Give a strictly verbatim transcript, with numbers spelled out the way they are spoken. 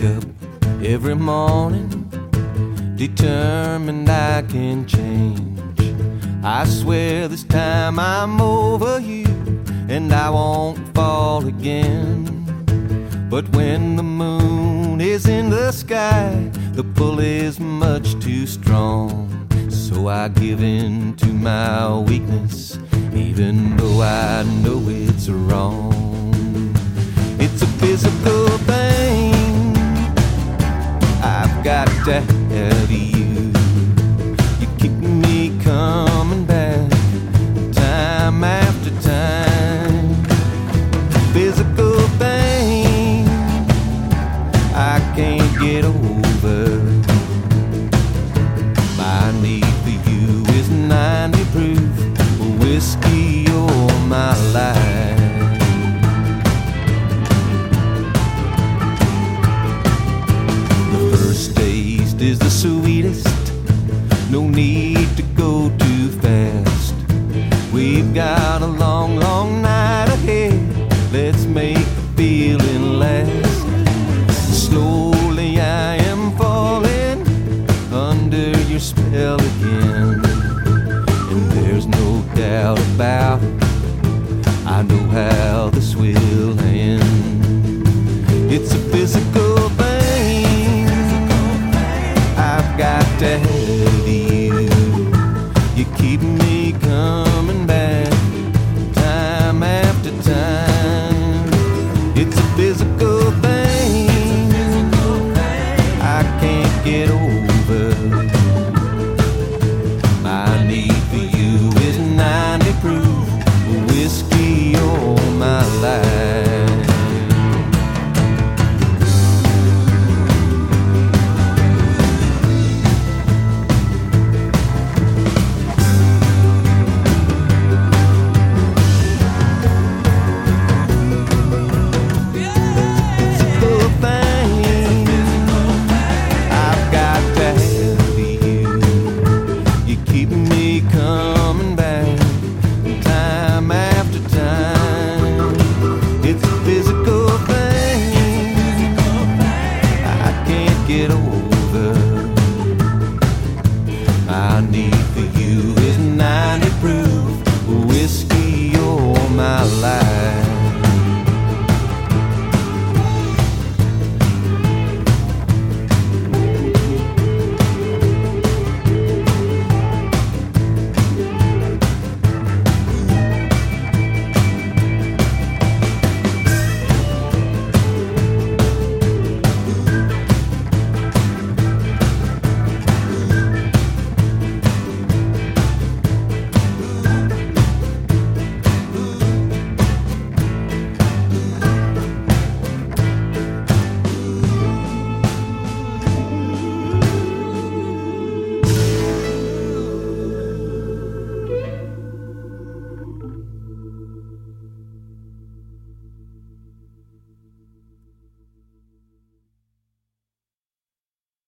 wake up every morning, determined I can change. I swear this time I'm over you, and I won't fall again. But when the moon is in the sky, the pull is much too strong. So I give in to my weakness, even though I know it's wrong. It's a physical thing, I've got to have you. You keep me coming back, time after time. Physical thing I can't get over. My need for you is ninety proof whiskey all my life. The first taste is the sweetest, no need to go too fast. We've got a long, long night ahead, let's make the feeling last. Slowly I am falling under your spell again, and there's no doubt about it, I know how